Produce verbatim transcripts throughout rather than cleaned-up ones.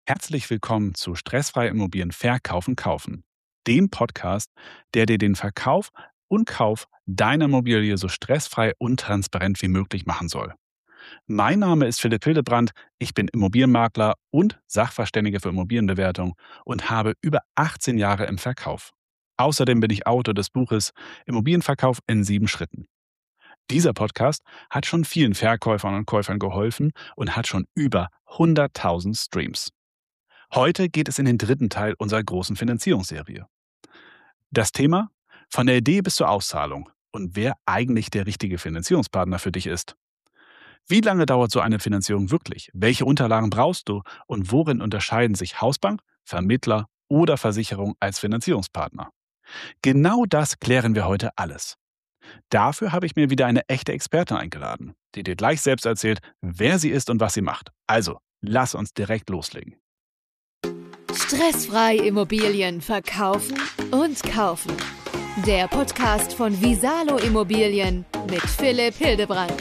Herzlich willkommen zu Stressfrei Immobilien Verkaufen kaufen, dem Podcast, der dir den Verkauf und Kauf deiner Immobilie so stressfrei und transparent wie möglich machen soll. Mein Name ist Philipp Hildebrand, ich bin Immobilienmakler und Sachverständiger für Immobilienbewertung und habe über achtzehn Jahre im Verkauf. Außerdem bin ich Autor des Buches Immobilienverkauf in sieben Schritten. Dieser Podcast hat schon vielen Verkäufern und Käufern geholfen und hat schon über hunderttausend Streams. Heute geht es in den dritten Teil unserer großen Finanzierungsserie. Das Thema: Von der Idee bis zur Auszahlung und wer eigentlich der richtige Finanzierungspartner für dich ist. Wie lange dauert so eine Finanzierung wirklich? Welche Unterlagen brauchst du? Und worin unterscheiden sich Hausbank, Vermittler oder Versicherung als Finanzierungspartner? Genau das klären wir heute alles. Dafür habe ich mir wieder eine echte Expertin eingeladen, die dir gleich selbst erzählt, wer sie ist und was sie macht. Also, lass uns direkt loslegen. Stressfrei Immobilien verkaufen und kaufen. Der Podcast von Visalo Immobilien mit Philipp Hildebrand.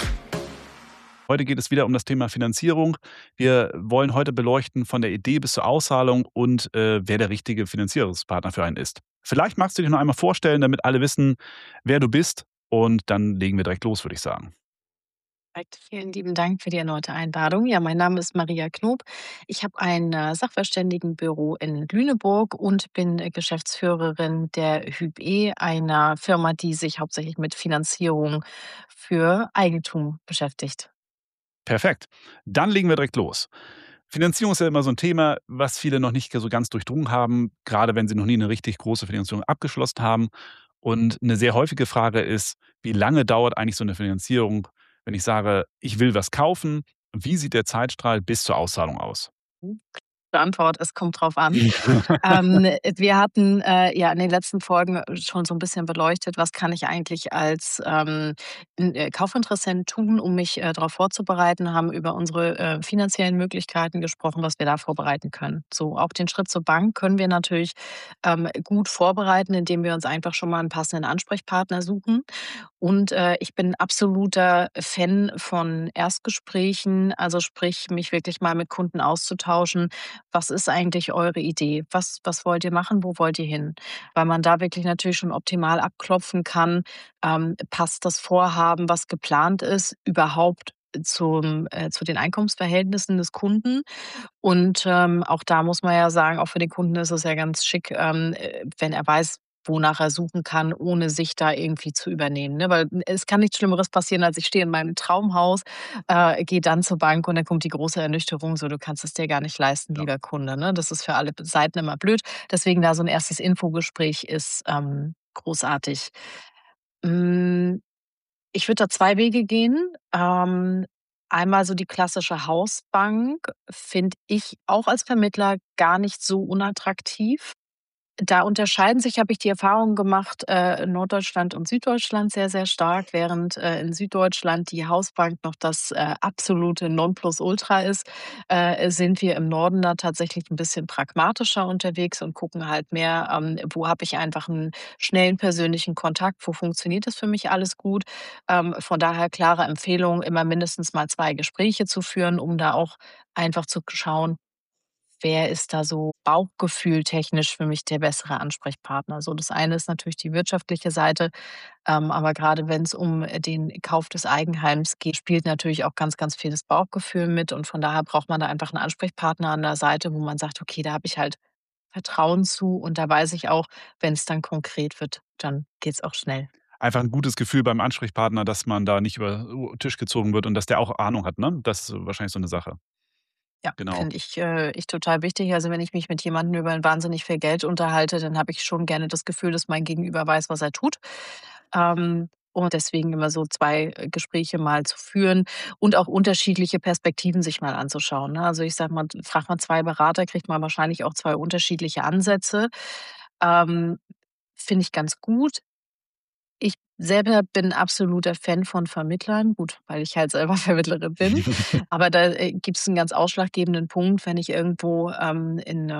Heute geht es wieder um das Thema Finanzierung. Wir wollen heute beleuchten von der Idee bis zur Auszahlung und äh, wer der richtige Finanzierungspartner für einen ist. Vielleicht magst du dich noch einmal vorstellen, damit alle wissen, wer du bist. Und dann legen wir direkt los, würde ich sagen. Perfekt. Vielen lieben Dank für die erneute Einladung. Ja, mein Name ist Maria Knob. Ich habe ein äh, Sachverständigenbüro in Lüneburg und bin äh, Geschäftsführerin der Hyp-E, einer Firma, die sich hauptsächlich mit Finanzierung für Eigentum beschäftigt. Perfekt. Dann legen wir direkt los. Finanzierung ist ja immer so ein Thema, was viele noch nicht so ganz durchdrungen haben, gerade wenn sie noch nie eine richtig große Finanzierung abgeschlossen haben. Und eine sehr häufige Frage ist: Wie lange dauert eigentlich so eine Finanzierung, wenn ich sage, ich will was kaufen? Wie sieht der Zeitstrahl bis zur Auszahlung aus? Antwort, es kommt drauf an. Ähm, wir hatten äh, ja in den letzten Folgen schon so ein bisschen beleuchtet, was kann ich eigentlich als ähm, n- äh, Kaufinteressent tun, um mich äh, darauf vorzubereiten, haben über unsere äh, finanziellen Möglichkeiten gesprochen, was wir da vorbereiten können. So, auch den Schritt zur Bank können wir natürlich ähm, gut vorbereiten, indem wir uns einfach schon mal einen passenden Ansprechpartner suchen. Und äh, ich bin absoluter Fan von Erstgesprächen, also sprich, mich wirklich mal mit Kunden auszutauschen. Was ist eigentlich eure Idee? Was, was wollt ihr machen? Wo wollt ihr hin? Weil man da wirklich natürlich schon optimal abklopfen kann, ähm, passt das Vorhaben, was geplant ist, überhaupt zum, äh, zu den Einkommensverhältnissen des Kunden. Und ähm, auch da muss man ja sagen, auch für den Kunden ist es ja ganz schick, ähm, äh, wenn er weiß, wonach er suchen kann, ohne sich da irgendwie zu übernehmen. Ne? Weil es kann nichts Schlimmeres passieren, als ich stehe in meinem Traumhaus, äh, gehe dann zur Bank und dann kommt die große Ernüchterung, so du kannst es dir gar nicht leisten, Ja. lieber Kunde. Ne? Das ist für alle Seiten immer blöd. Deswegen da so ein erstes Infogespräch ist ähm, großartig. Mm, Ich würde da zwei Wege gehen. Ähm, einmal so die klassische Hausbank finde ich auch als Vermittler gar nicht so unattraktiv. Da unterscheiden sich, habe ich die Erfahrung gemacht, äh, Norddeutschland und Süddeutschland sehr, sehr stark, während äh, in Süddeutschland die Hausbank noch das äh, absolute Nonplusultra ist, äh, sind wir im Norden da tatsächlich ein bisschen pragmatischer unterwegs und gucken halt mehr, ähm, wo habe ich einfach einen schnellen persönlichen Kontakt, wo funktioniert das für mich alles gut. Ähm, von daher klare Empfehlung, immer mindestens mal zwei Gespräche zu führen, um da auch einfach zu schauen, wer ist da so bauchgefühltechnisch für mich der bessere Ansprechpartner? So, das eine ist natürlich die wirtschaftliche Seite, ähm, aber gerade wenn es um äh, den Kauf des Eigenheims geht, spielt natürlich auch ganz, ganz viel das Bauchgefühl mit und von daher braucht man da einfach einen Ansprechpartner an der Seite, wo man sagt: „Okay, da habe ich halt Vertrauen zu und da weiß ich auch, wenn es dann konkret wird, dann geht's auch schnell.“ Einfach ein gutes Gefühl beim Ansprechpartner, dass man da nicht über den Tisch gezogen wird und dass der auch Ahnung hat, ne? Das ist wahrscheinlich so eine Sache. Ja, Genau. finde ich äh, ich total wichtig. Also, wenn ich mich mit jemandem über wahnsinnig viel Geld unterhalte, dann habe ich schon gerne das Gefühl, dass mein Gegenüber weiß, was er tut. Ähm, und deswegen immer so zwei äh, Gespräche mal zu führen und auch unterschiedliche Perspektiven sich mal anzuschauen, ne? Also, ich sage mal, fragt man zwei Berater, kriegt man wahrscheinlich auch zwei unterschiedliche Ansätze. Ähm, Finde ich ganz gut. Ich selber bin absoluter Fan von Vermittlern, gut, weil ich halt selber Vermittlerin bin. Aber da, äh, gibt's 'n ganz ausschlaggebenden Punkt, wenn ich irgendwo, ähm, in 'ne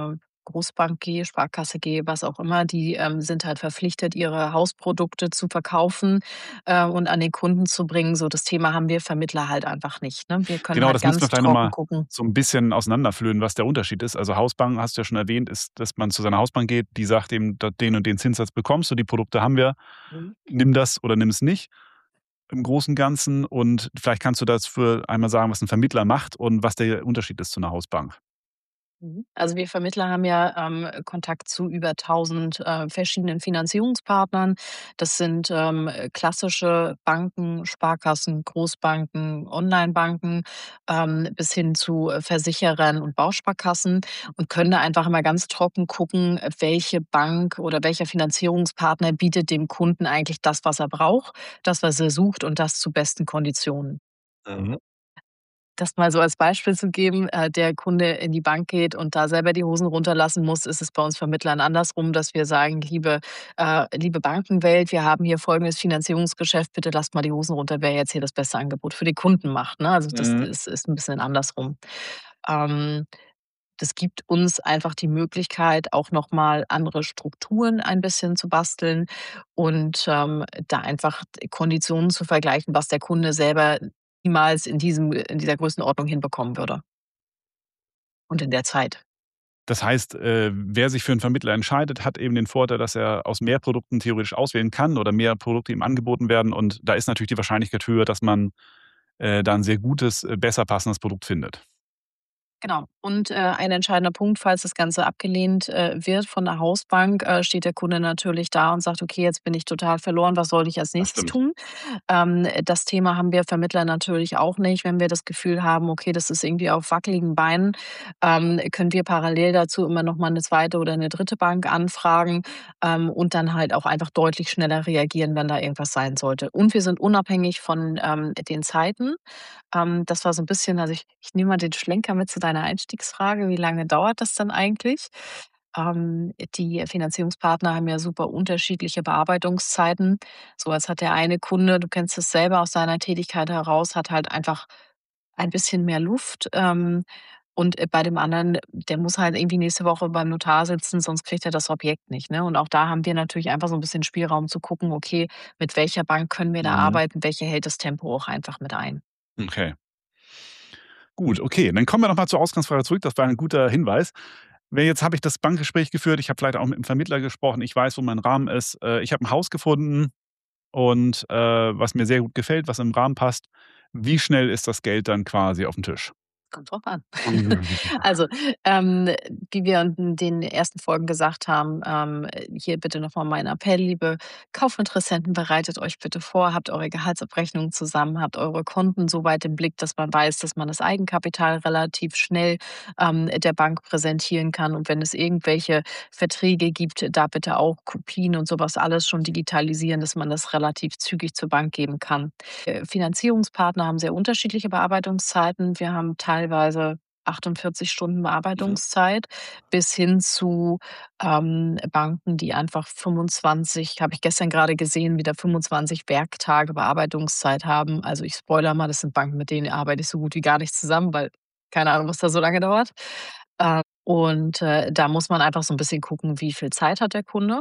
Großbank gehe, Sparkasse gehe, was auch immer, die, ähm, sind halt verpflichtet, ihre Hausprodukte zu verkaufen, äh, und an den Kunden zu bringen. So das Thema haben wir Vermittler halt einfach nicht, ne? Wir können Genau, halt das müssen wir ganz vielleicht noch trocken mal gucken. so 'n bisschen auseinanderpflügen, was der Unterschied ist. Also, Hausbank, hast du ja schon erwähnt, ist, dass man zu seiner Hausbank geht, die sagt ihm: „Da den und den Zinssatz bekommst du, die Produkte haben wir. Mhm. Nimm das oder nimm es nicht“, im Großen und Ganzen. Und vielleicht kannst du dafür einmal sagen, was 'n Vermittler macht und was der Unterschied ist zu 'ner Hausbank. Mhm. Also, wir Vermittler haben ja, ähm, Kontakt zu über tausend, äh, verschiedenen Finanzierungspartnern. Das sind, ähm, klassische Banken, Sparkassen, Großbanken, Onlinebanken, ähm, bis hin zu, äh, Versicherern und Bausparkassen und können da einfach immer ganz trocken gucken, welche Bank oder welcher Finanzierungspartner bietet dem Kunden eigentlich das, was er braucht, das, was er sucht und das zu besten Konditionen. Mhm. Das mal so als Beispiel zu geben, äh, der Kunde in die Bank geht und da selber die Hosen runterlassen muss, ist es bei uns Vermittlern andersrum, dass wir sagen: „Liebe äh, liebe Bankenwelt, wir haben hier folgendes Finanzierungsgeschäft, bitte lasst mal die Hosen runter, wer jetzt hier das beste Angebot für den Kunden macht“, ne? Also, das Mhm. ist ist 'n bisschen andersrum. Ähm, das gibt uns einfach die Möglichkeit, auch noch mal andere Strukturen ein bisschen zu basteln und, ähm, da einfach d Konditionen zu vergleichen, was der Kunde selber niemals in diesem in dieser Größenordnung hinbekommen würde. Und in der Zeit. Das heißt, äh, wer sich für 'n Vermittler entscheidet, hat eben den Vorteil, dass er aus mehr Produkten theoretisch auswählen kann oder mehr Produkte ihm angeboten werden. Und da ist natürlich die Wahrscheinlichkeit höher, dass man, äh, da 'n sehr gutes, äh, besser passendes Produkt findet. Genau. Und, äh, ein entscheidender Punkt, falls das Ganze abgelehnt, äh, wird von der Hausbank, äh, steht der Kunde natürlich da und sagt: „Okay, jetzt bin ich total verloren. Was soll ich als Das Nächstes stimmt. tun?“ Ähm, das Thema haben wir Vermittler natürlich auch nicht. Wenn wir das Gefühl haben, okay, das ist irgendwie auf wackeligen Beinen, ähm, können wir parallel dazu immer noch mal 'ne zweite oder 'ne dritte Bank anfragen, ähm, und dann halt auch einfach deutlich schneller reagieren, wenn da irgendwas sein sollte. Und wir sind unabhängig von, ähm, den Zeiten. Ähm, das war so 'n bisschen also, ich ich nehme mal den Schlenker mit zu deiner Einstiegsfrage: Wie lange dauert das denn eigentlich? Ähm, die Finanzierungspartner haben ja super unterschiedliche Bearbeitungszeiten. So, jetzt hat der eine Kunde, du kennst es selber aus deiner Tätigkeit heraus, hat halt einfach ein bisschen mehr Luft, ähm, und, äh, bei dem anderen, der muss halt irgendwie nächste Woche beim Notar sitzen, sonst kriegt er das Objekt nicht, ne? Und auch da haben wir natürlich einfach so 'n bisschen Spielraum zu gucken: „Okay, mit welcher Bank können wir da Mhm. arbeiten? Welche hält das Tempo auch einfach mit ein?“ Okay. Gut, okay. Dann kommen wir noch mal zur Ausgangsfrage zurück. Das war ein guter Hinweis. Weil jetzt habe ich das Bankgespräch geführt, ich habe vielleicht auch mit 'm Vermittler gesprochen, ich weiß, wo mein Rahmen ist. Äh, ich habe 'n Haus gefunden und, äh, was mir sehr gut gefällt, was im Rahmen passt. Wie schnell ist das Geld dann quasi aufm Tisch? Kommt drauf an. Also, ähm, wie wir in den ersten Folgen gesagt haben, ähm, hier bitte noch mal mein Appell, liebe Kaufinteressenten, bereitet euch bitte vor, habt eure Gehaltsabrechnungen zusammen, habt eure Konten so weit im Blick, dass man weiß, dass man das Eigenkapital relativ schnell, ähm, der Bank präsentieren kann. Und wenn es irgendwelche Verträge gibt, da bitte auch Kopien und so was alles schon digitalisieren, dass man das relativ zügig zur Bank geben kann. Äh, Finanzierungspartner haben sehr unterschiedliche Bearbeitungszeiten. Wir haben teilweise achtundvierzig Stunden Mhm. Bearbeitungszeit bis hin zu, ähm, Banken, die einfach fünfundzwanzig habe ich gestern grade gesehen, wieder fünfundzwanzig Werktage Bearbeitungszeit haben. Also, ich spoilere mal, das sind Banken, mit denen arbeite ich so gut wie gar nicht zusammen, weil keine Ahnung, was da so lange dauert. Äh, und, äh, da muss man einfach so 'n bisschen gucken, wie viel Zeit hat der Kunde.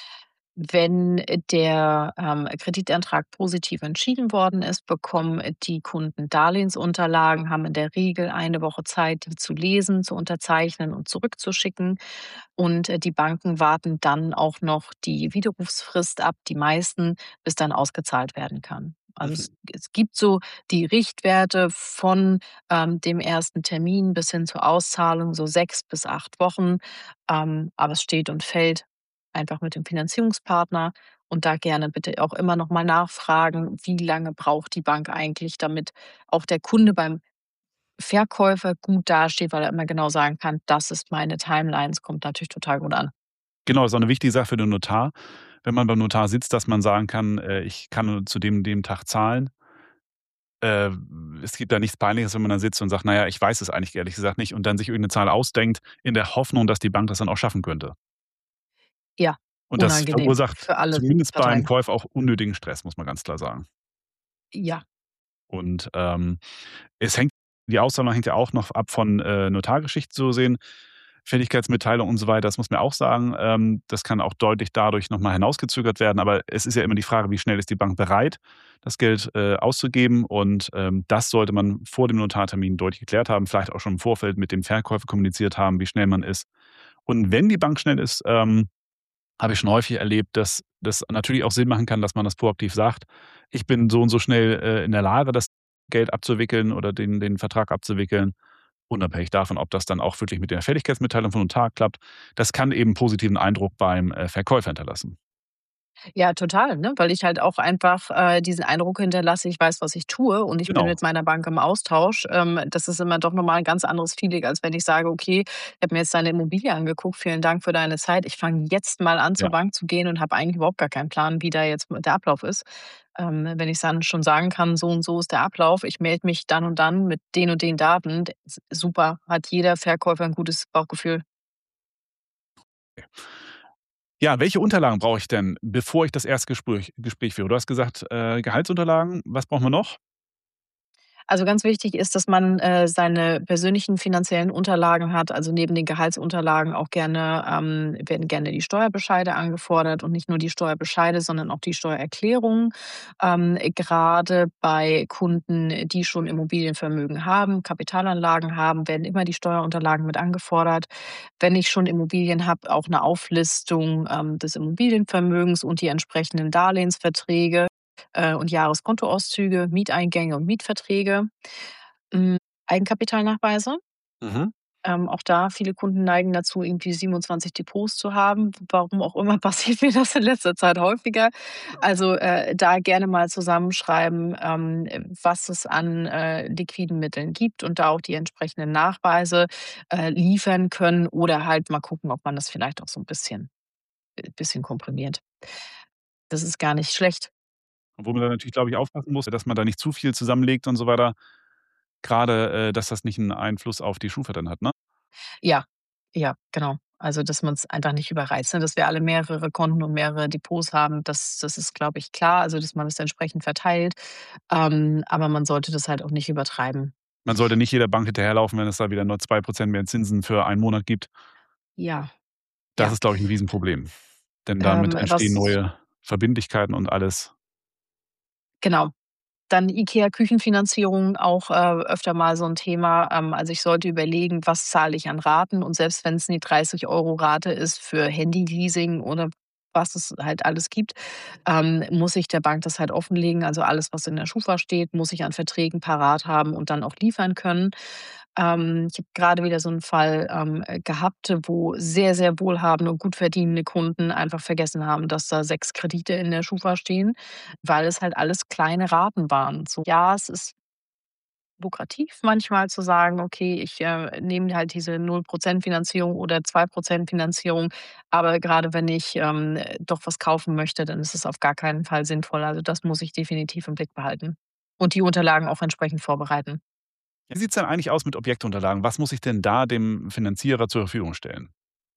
Wenn der, ähm, Kreditantrag positiv entschieden worden ist, bekommen die Kunden Darlehensunterlagen, haben in der Regel eine Woche Zeit, die zu lesen, zu unterzeichnen und zurückzuschicken. Und, äh, die Banken warten dann auch noch die Widerrufsfrist ab, die meisten, bis dann ausgezahlt werden kann. Also, Mhm. es es gibt so die Richtwerte von, ähm, dem ersten Termin bis hin zur Auszahlung, so sechs bis acht Wochen. Ähm, aber es steht und fällt einfach mit dem Finanzierungspartner und da gerne bitte auch immer noch mal nachfragen, wie lange braucht die Bank eigentlich, damit auch der Kunde beim Verkäufer gut dasteht, weil er immer genau sagen kann: „Das ist meine Timeline.“ Es kommt natürlich total gut an. Genau, ist auch 'ne wichtige Sache für den Notar, wenn man beim Notar sitzt, dass man sagen kann: „Äh, ich kann nur zu dem und dem Tag zahlen.“ Äh, es gibt da nichts Peinliches, wenn man da sitzt und sagt: „Na ja, ich weiß es eigentlich ehrlich gesagt nicht“ und dann sich irgend 'ne Zahl ausdenkt, in der Hoffnung, dass die Bank das dann auch schaffen könnte. Ja, Und das unangenehm verursacht für alle zumindest beim Parteien. Käufer auch unnötigen Stress, muss man ganz klar sagen. Ja. Und, ähm, es hängt die Auszahlung hängt ja auch noch ab von, äh, Notargeschichten so gesehen. Fälligkeitsmitteilung und so weiter, das muss man auch sagen, ähm, das kann auch deutlich dadurch noch mal hinausgezögert werden. Aber es ist ja immer die Frage, wie schnell ist die Bank bereit, das Geld, äh, auszugeben und, ähm, das sollte man vor dem Notartermin deutlich geklärt haben, vielleicht auch schon im Vorfeld mit dem Verkäufer kommuniziert haben, wie schnell man ist. Und wenn die Bank schnell ist, ähm, habe ich schon häufig erlebt, dass das natürlich auch Sinn machen kann, dass man das proaktiv sagt: „Ich bin so und so schnell, äh, in der Lage, das Geld abzuwickeln oder den den Vertrag abzuwickeln“, unabhängig davon, ob das dann auch wirklich mit der Fälligkeitsmitteilung vom Notar klappt. Das kann eben positiven Eindruck beim, äh, Verkäufer hinterlassen. Ja, total, ne? Weil ich halt auch einfach, äh, diesen Eindruck hinterlasse, ich weiß, was ich tue und ich bin Genau. mit meiner Bank im Austausch. Ähm, das ist immer doch noch mal 'n ganz anderes Feeling, als wenn ich sage: „Okay, ich habe mir jetzt deine Immobilie angeguckt. Vielen Dank für deine Zeit. Ich fange jetzt mal an, zur Ja. Bank zu gehen und habe eigentlich überhaupt gar keinen Plan, wie da jetzt der Ablauf ist.“ Ähm, wenn ich dann schon sagen kann: „So und so ist der Ablauf. Ich melde mich dann und dann mit den und den Daten.“ D s super, hat jeder Verkäufer 'n gutes Bauchgefühl. Ja, welche Unterlagen brauche ich denn, bevor ich das Erstgespräch Gespräch führe? Du hast gesagt, äh, Gehaltsunterlagen. Was brauchen wir noch? Also, ganz wichtig ist, dass man, äh, seine persönlichen finanziellen Unterlagen hat. Also, neben den Gehaltsunterlagen auch gerne ähm, werden gerne die Steuerbescheide angefordert und nicht nur die Steuerbescheide, sondern auch die Steuererklärung. Ähm, grade bei Kunden, die schon Immobilienvermögen haben, Kapitalanlagen haben, werden immer die Steuerunterlagen mit angefordert. Wenn ich schon Immobilien habe, auch 'ne Auflistung, ähm, des Immobilienvermögens und die entsprechenden Darlehensverträge, äh, und Jahreskontoauszüge, Mieteingänge und Mietverträge. Hm, Eigenkapitalnachweise. Mhm. Ähm, auch da viele Kunden neigen dazu, irgendwie siebenundzwanzig Depots zu haben. Warum auch immer, passiert mir das in letzter Zeit häufiger. Also, äh, da gerne mal zusammenschreiben, ähm, was es an, äh, liquiden Mitteln gibt und da auch die entsprechenden Nachweise, äh, liefern können oder halt mal gucken, ob man das vielleicht auch so 'n bisschen äh, bisschen komprimiert. Das ist gar nicht schlecht. Wo man dann natürlich, glaube ich, aufpassen muss, dass man da nicht zu viel zusammenlegt und so weiter. Grade, äh, dass das nicht 'n Einfluss auf die Schufa dann hat, ne? Ja, ja, genau. Also, dass man's einfach nicht überreizt, ne? Dass wir alle mehrere Konten und mehrere Depots haben, das das ist, glaube ich, klar, also, dass man das entsprechend verteilt. Ähm, aber man sollte das halt auch nicht übertreiben. Man sollte nicht jeder Bank hinterherlaufen, wenn es da wieder nur zwei Prozent mehr Zinsen für einen Monat gibt. Ja, Das ja. ist, glaube ich, 'n Riesenproblem, denn damit Ähm, entstehen was neue Verbindlichkeiten und alles. Genau. Dann IKEA-Küchenfinanzierung auch, äh, öfter mal so 'n Thema. Ähm, also, ich sollte überlegen, was zahle ich an Raten und selbst wenn's 'ne dreißig Euro Rate ist für Handy-Leasing oder was es halt alles gibt, ähm, muss ich der Bank das halt offenlegen. Also, alles, was in der Schufa steht, muss ich an Verträgen parat haben und dann auch liefern können. Ähm, ich habe grade wieder so 'n Fall, ähm, äh, gehabt, wo sehr, sehr wohlhabende und gut verdienende Kunden einfach vergessen haben, dass da sechs Kredite in der Schufa stehen, weil es halt alles kleine Raten waren. So, ja, es ist lukrativ manchmal zu sagen: „Okay, ich, äh, nehme halt diese null Prozent Finanzierung oder zwei Prozent Finanzierung.“ Aber grade wenn ich, ähm, doch was kaufen möchte, dann ist es auf gar keinen Fall sinnvoll. Also, das muss ich definitiv im Blick behalten und die Unterlagen auch entsprechend vorbereiten. Wie sieht's denn eigentlich aus mit Objektunterlagen? Was muss ich denn da dem Finanzierer zur Verfügung stellen?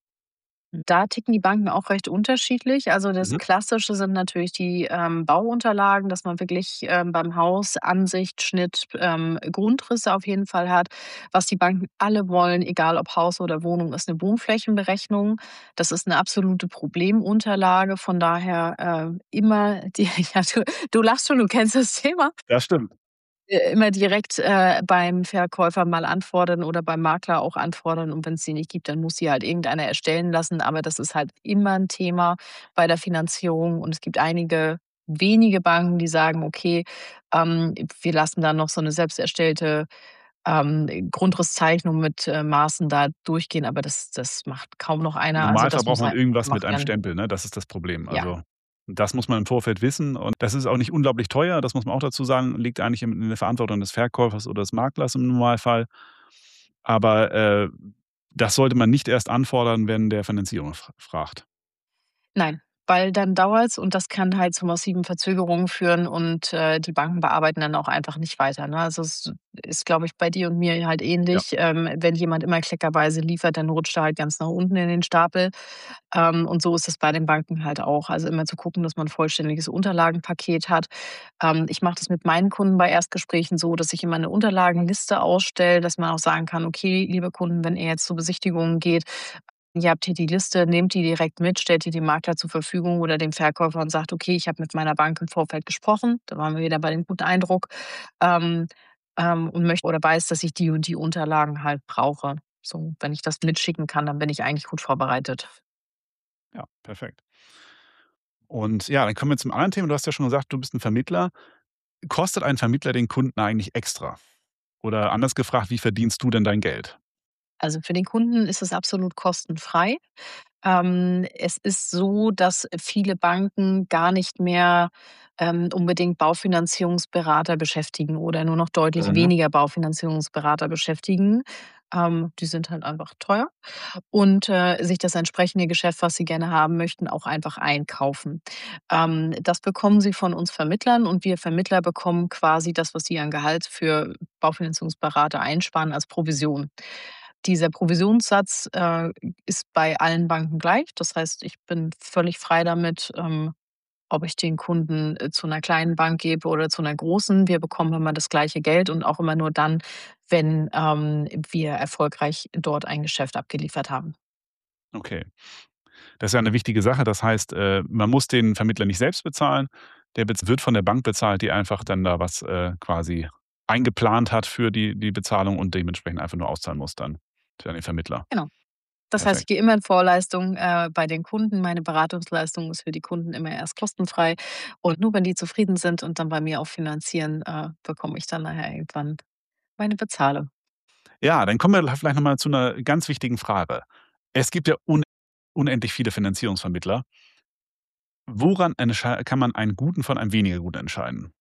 Da ticken die Banken auch recht unterschiedlich. Also, das Mhm. Klassische sind natürlich die, ähm, Bauunterlagen, dass man wirklich, ähm, beim Haus Ansicht, Schnitt, ähm, Grundrisse auf jeden Fall hat. Was die Banken alle wollen, egal ob Haus oder Wohnung, ist 'ne Wohnflächenberechnung. Das ist 'ne absolute Problemunterlage. Von daher, äh, immer die ja, du du lachst schon, du kennst das Thema. Ja, stimmt. Äh, immer direkt, äh, beim Verkäufer mal anfordern oder beim Makler auch anfordern und wenn's die nicht gibt, dann muss sie halt irgendeiner erstellen lassen. Aber das ist halt immer 'n Thema bei der Finanzierung und es gibt einige wenige Banken, die sagen: „Okay, ähm, wir lassen da noch so 'ne selbst erstellte, ähm, Grundrisszeichnung mit, äh, Maßen da durchgehen“, aber das das macht kaum noch Im einer. Also, Normalfall das braucht muss man einfach irgendwas mit gemacht einem werden. Stempel, ne? Das ist das Problem. Ja. Also, das muss man im Vorfeld wissen und das ist auch nicht unglaublich teuer, das muss man auch dazu sagen, liegt eigentlich in in der Verantwortung des Verkäufers oder des Maklers im Normalfall. Aber, äh, das sollte man nicht erst anfordern, wenn der Finanzierer f fragt. Nein, weil dann dauert's und das kann halt zu massiven Verzögerungen führen und, äh, die Banken bearbeiten dann auch einfach nicht weiter, ne? Also, es ist, glaube ich, bei dir und mir halt Ja. ähnlich. Ähm, wenn jemand immer kleckerweise liefert, dann rutscht er halt ganz nach unten in den Stapel. Ähm, und so ist es bei den Banken halt auch. Also, immer zu gucken, dass man 'n vollständiges Unterlagenpaket hat. Ähm, ich mache das mit meinen Kunden bei Erstgesprächen so, dass ich immer 'ne Unterlagenliste ausstelle, dass man auch sagen kann: „Okay, liebe Kunden, wenn ihr jetzt zu Besichtigungen geht, ihr habt hier die Liste, nehmt die direkt mit, stellt die dem Makler zur Verfügung oder dem Verkäufer und sagt: ‚Okay, ich habe mit meiner Bank im Vorfeld gesprochen.'“ Da waren wir wieder bei dem guten Eindruck. Ähm, ähm, und möchte oder weiß, dass ich die und die Unterlagen halt brauche. So, wenn ich das mitschicken kann, dann bin ich eigentlich gut vorbereitet. Ja, perfekt. Und ja, dann kommen wir zum anderen Thema. Du hast ja schon gesagt, du bist 'n Vermittler. Kostet ein Vermittler den Kunden eigentlich extra? Oder anders gefragt, wie verdienst du denn dein Geld? Also, für den Kunden ist es absolut kostenfrei. Ähm, es ist so, dass viele Banken gar nicht mehr, ähm, unbedingt Baufinanzierungsberater beschäftigen oder nur noch deutlich Mhm. weniger Baufinanzierungsberater beschäftigen. Ähm, die sind halt einfach teuer und, äh, sich das entsprechende Geschäft, was sie gerne haben möchten, auch einfach einkaufen. Ähm, das bekommen sie von uns Vermittlern und wir Vermittler bekommen quasi das, was sie an Gehalt für Baufinanzierungsberater einsparen, als Provision. Dieser Provisionssatz, äh, ist bei allen Banken gleich. Das heißt, ich bin völlig frei damit, ähm, ob ich den Kunden, äh, zu 'ner kleinen Bank gebe oder zu 'ner großen. Wir bekommen immer das gleiche Geld und auch immer nur dann, wenn, ähm, wir erfolgreich dort ein Geschäft abgeliefert haben. Okay. Das ist ja 'ne wichtige Sache. Das heißt, äh, man muss den Vermittler nicht selbst bezahlen. Der bez wird von der Bank bezahlt, die einfach dann da was, äh, quasi eingeplant hat für die die Bezahlung und dementsprechend einfach nur auszahlen muss dann an den Vermittler. Genau. Das heißt, ich Perfekt. gehe immer in Vorleistung, äh, bei den Kunden. Meine Beratungsleistung ist für die Kunden immer erst kostenfrei und nur wenn die zufrieden sind und dann bei mir auch finanzieren, äh, bekomme ich dann nachher irgendwann meine Bezahlung. Ja, dann kommen wir vielleicht noch mal zu 'ner ganz wichtigen Frage. Es gibt ja un unendlich viele Finanzierungsvermittler. Woran entschei kann man einen guten von einem weniger guten entscheiden?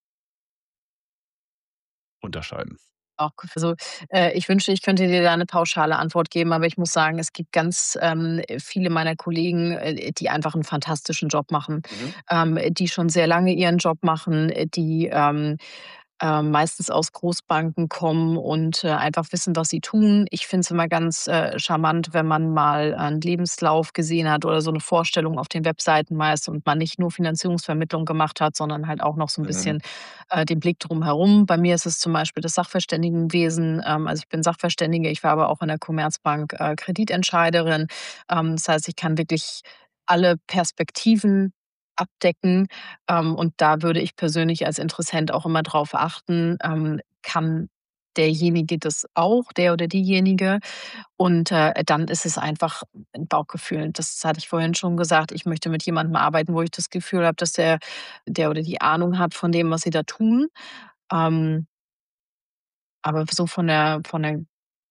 Unterscheiden. Auch so äh, ich wünschte, ich könnte dir da 'ne pauschale Antwort geben, aber ich muss sagen, es gibt ganz, ähm, viele meiner Kollegen, äh, die einfach 'n fantastischen Job machen, Mhm. ähm, die schon sehr lange ihren Job machen, äh, die, ähm, ähm, meistens aus Großbanken kommen und, äh, einfach wissen, was sie tun. Ich finde es immer ganz, äh, charmant, wenn man mal einen Lebenslauf gesehen hat oder so 'ne Vorstellung auf den Webseiten meist und man nicht nur Finanzierungsvermittlung gemacht hat, sondern halt auch noch so 'n Mhm. bisschen, äh, den Blick drumherum. Bei mir ist es zum Beispiel das Sachverständigenwesen. Ähm, also, ich bin Sachverständige, ich war aber auch in der Commerzbank, äh, Kreditentscheiderin. Ähm, das heißt, ich kann wirklich alle Perspektiven abdecken, ähm, und da würde ich persönlich als Interessent auch immer drauf achten, ähm, kann derjenige das auch, der oder diejenige? Und, äh, dann ist es einfach 'n Bauchgefühl. Das hatte ich vorhin schon gesagt. Ich möchte mit jemandem arbeiten, wo ich das Gefühl habe, dass der der oder die Ahnung hat von dem, was sie da tun. Ähm aber so von der von der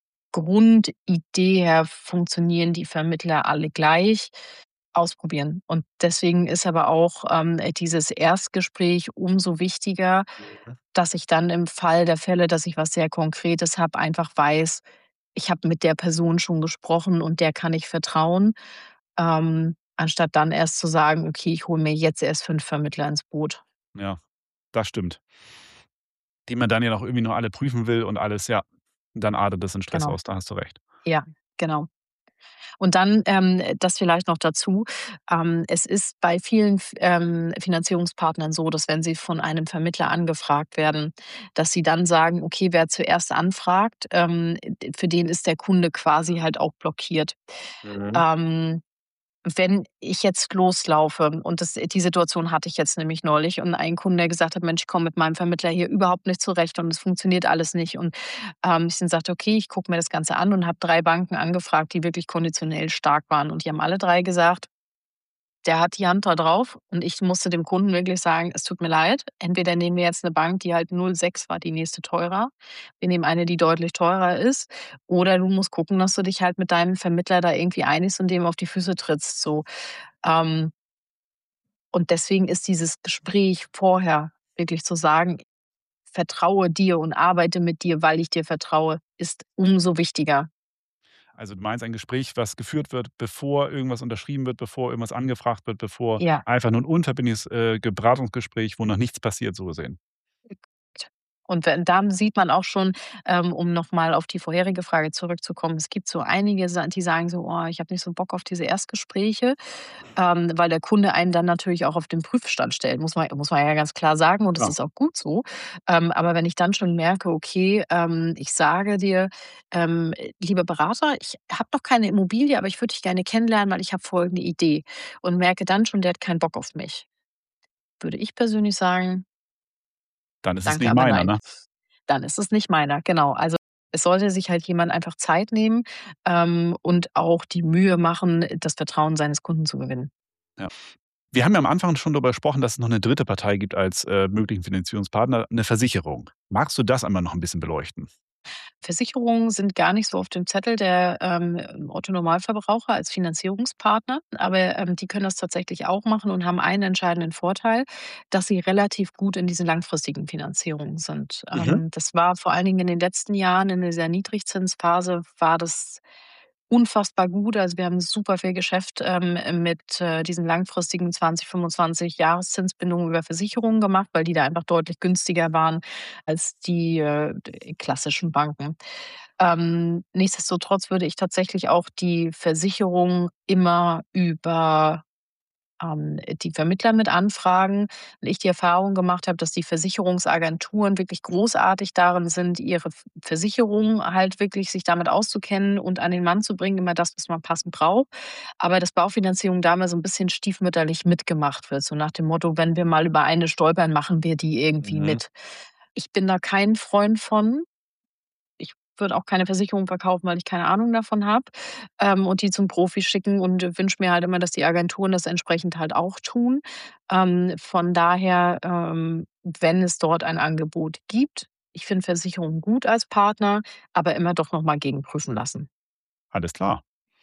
Grundidee her funktionieren die Vermittler alle gleich. Ausprobieren. Und deswegen ist aber auch, ähm, dieses Erstgespräch umso wichtiger, Mhm. dass ich dann im Fall der Fälle, dass ich was sehr Konkretes habe, einfach weiß, ich habe mit der Person schon gesprochen und der kann ich vertrauen, ähm, anstatt dann erst zu sagen: „Okay, ich hole mir jetzt erst fünf Vermittler ins Boot.“ Ja, das stimmt. Die man dann ja noch irgendwie noch alle prüfen will und alles, ja. Dann artet das in Stress Genau. aus, da hast du recht. Ja, genau. Und dann, ähm, das vielleicht noch dazu, ähm, es ist bei vielen F ähm, Finanzierungspartnern so, dass wenn sie von einem Vermittler angefragt werden, dass sie dann sagen: „Okay, wer zuerst anfragt, ähm, d für den ist der Kunde quasi halt auch blockiert.“ Mhm. Ähm, wenn ich jetzt loslaufe und das die Situation hatte ich jetzt nämlich neulich und ein Kunde, der gesagt hat: „Mensch, ich komme mit meinem Vermittler hier überhaupt nicht zurecht und es funktioniert alles nicht.“ Und, ähm, ich dann sagte: „Okay, ich gucke mir das Ganze an“ und habe drei Banken angefragt, die wirklich konditionell stark waren. Und die haben alle drei gesagt: „Der hat die Hand da drauf.“ Und ich musste dem Kunden wirklich sagen: „Es tut mir leid. Entweder nehmen wir jetzt 'ne Bank, die halt null sechs war die nächste teurer. Wir nehmen eine, die deutlich teurer ist. Oder du musst gucken, dass du dich halt mit deinem Vermittler da irgendwie einigst und dem auf die Füße trittst“, so. Ähm und deswegen ist dieses Gespräch vorher wirklich zu sagen: „Vertraue dir und arbeite mit dir, weil ich dir vertraue“, ist umso wichtiger. Also du meinst ein Gespräch, was geführt wird, bevor irgendwas unterschrieben wird, bevor irgendwas angefragt wird, bevor Ja. einfach nur 'n unverbindliches, äh, Ge Beratungsgespräch, wo noch nichts passiert, so gesehen. Und wenn dann sieht man auch schon, ähm, um noch mal auf die vorherige Frage zurückzukommen, es gibt so einige, sa die sagen so: „Oh, ich habe nicht so Bock auf diese Erstgespräche", ähm, weil der Kunde einen dann natürlich auch auf den Prüfstand stellt, muss man muss man ja ganz klar sagen und das Ja. ist auch gut so. Ähm, aber wenn ich dann schon merke, okay, ähm, ich sage dir, ähm: „Lieber Berater, ich habe noch keine Immobilie, aber ich würde dich gerne kennenlernen, weil ich habe folgende Idee." Und merke dann schon, der hat keinen Bock auf mich. Würde ich persönlich sagen Dann ist es Danke, nicht aber meiner, nein. ne? Dann ist es nicht meiner, genau. Also, es sollte sich halt jemand einfach Zeit nehmen, ähm, und auch die Mühe machen, das Vertrauen seines Kunden zu gewinnen. Ja. Wir haben ja am Anfang schon darüber gesprochen, dass es noch 'ne dritte Partei gibt als, äh, möglichen Finanzierungspartner, 'ne Versicherung. Magst du das einmal noch 'n bisschen beleuchten? Versicherungen sind gar nicht so auf dem Zettel der, ähm, Otto-Normalverbraucher als Finanzierungspartner, aber, ähm, die können das tatsächlich auch machen und haben einen entscheidenden Vorteil, dass sie relativ gut in diesen langfristigen Finanzierungen sind. Mhm. Ähm, das war vor allen Dingen in den letzten Jahren in dieser Niedrigzinsphase war das unfassbar gut. Also, wir haben super viel Geschäft, ähm, mit, äh, diesen langfristigen zwanzig, fünfundzwanzig Jahreszinsbindungen über Versicherungen gemacht, weil die da einfach deutlich günstiger waren als die, äh, d klassischen Banken. Ähm, nichtsdestotrotz würde ich tatsächlich auch die Versicherung immer über, ähm, die Vermittler mit anfragen, weil ich die Erfahrung gemacht habe, dass die Versicherungsagenturen wirklich großartig darin sind, ihre V Versicherungen halt wirklich sich damit auszukennen und an den Mann zu bringen, immer das, was man passend braucht. Aber dass Baufinanzierung da immer so 'n bisschen stiefmütterlich mitgemacht wird, so nach dem Motto: „Wenn wir mal über eine stolpern, machen wir die irgendwie Mhm. mit." Ich bin da kein Freund von. Ich würde auch keine Versicherung verkaufen, weil ich keine Ahnung davon habe, ähm, und die zum Profi schicken und wünsche mir halt immer, dass die Agenturen das entsprechend halt auch tun. Ähm, von daher, ähm, wenn es dort ein Angebot gibt ich finde Versicherungen gut als Partner, aber immer doch noch mal gegenprüfen lassen. Alles klar.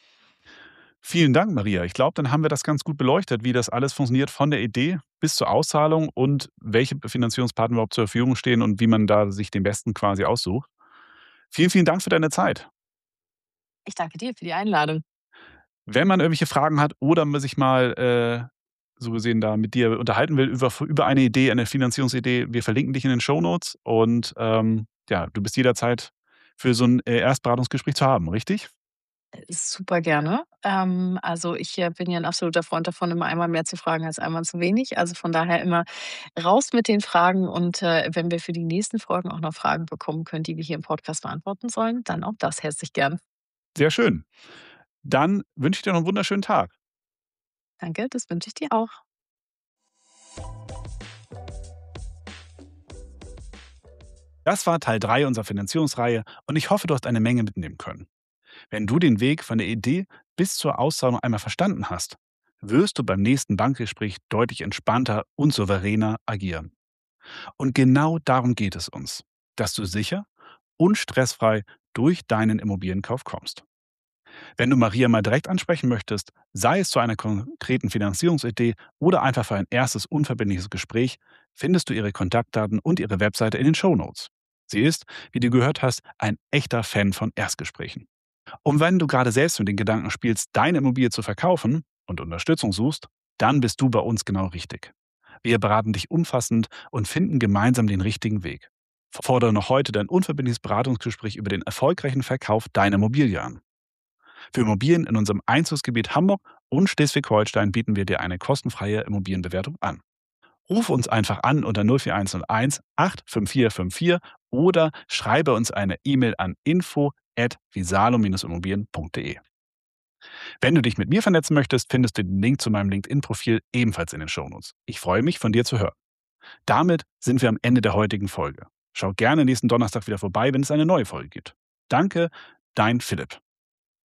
Vielen Dank, Maria. Ich glaube, dann haben wir das ganz gut beleuchtet, wie das alles funktioniert von der Idee bis zur Auszahlung und welche Finanzierungspartner überhaupt zur Verfügung stehen und wie man da sich den besten quasi aussucht. Vielen, vielen Dank für deine Zeit. Ich danke dir für die Einladung. Wenn man irgendwelche Fragen hat oder man sich mal, äh, so gesehen da mit dir unterhalten will über f über eine Idee, eine Finanzierungsidee, wir verlinken dich in den Shownotes und, ähm, ja, du bist jederzeit für so 'n, äh, Erstberatungsgespräch zu haben, richtig? Äh, super gerne. Ähm, also, ich, äh, bin ja 'n absoluter Freund davon, immer einmal mehr zu fragen als einmal zu wenig. Also, von daher immer raus mit den Fragen und, äh, wenn wir für die nächsten Folgen auch noch Fragen bekommen können, die wir hier im Podcast beantworten sollen, dann auch das herzlich gern. Sehr schön. Dann wünsche ich dir noch 'n wunderschönen Tag. Danke, das wünsche ich dir auch. Das war Teil drei unserer Finanzierungsreihe und ich hoffe, du hast eine Menge mitnehmen können. Wenn du den Weg von der Idee bis zur Auszahlung einmal verstanden hast, wirst du beim nächsten Bankgespräch deutlich entspannter und souveräner agieren. Und genau darum geht es uns, dass du sicher und stressfrei durch deinen Immobilienkauf kommst. Wenn du Maria mal direkt ansprechen möchtest, sei es zu einer konkreten Finanzierungsidee oder einfach für ein erstes unverbindliches Gespräch, findest du ihre Kontaktdaten und ihre Webseite in den Shownotes. Sie ist, wie du gehört hast, ein echter Fan von Erstgesprächen. Und wenn du gerade selbst mit den Gedanken spielst, deine Immobilie zu verkaufen und Unterstützung suchst, dann bist du bei uns genau richtig. Wir beraten dich umfassend und finden gemeinsam den richtigen Weg. Fordere noch heute dein unverbindliches Beratungsgespräch über den erfolgreichen Verkauf deiner Immobilie an. Für Immobilien in unserem Einzugsgebiet Hamburg und Schleswig-Holstein bieten wir dir eine kostenfreie Immobilienbewertung an. Ruf uns einfach an unter null vier eins null eins acht fünf vier fünf vier oder schreibe uns eine E-Mail an info at visalo Immobilien punkt de. Wenn du dich mit mir vernetzen möchtest, findest du den Link zu meinem LinkedIn-Profil ebenfalls in den Shownotes. Ich freue mich, von dir zu hören. Damit sind wir am Ende der heutigen Folge. Schau gerne nächsten Donnerstag wieder vorbei, wenn es eine neue Folge gibt. Danke, dein Philipp.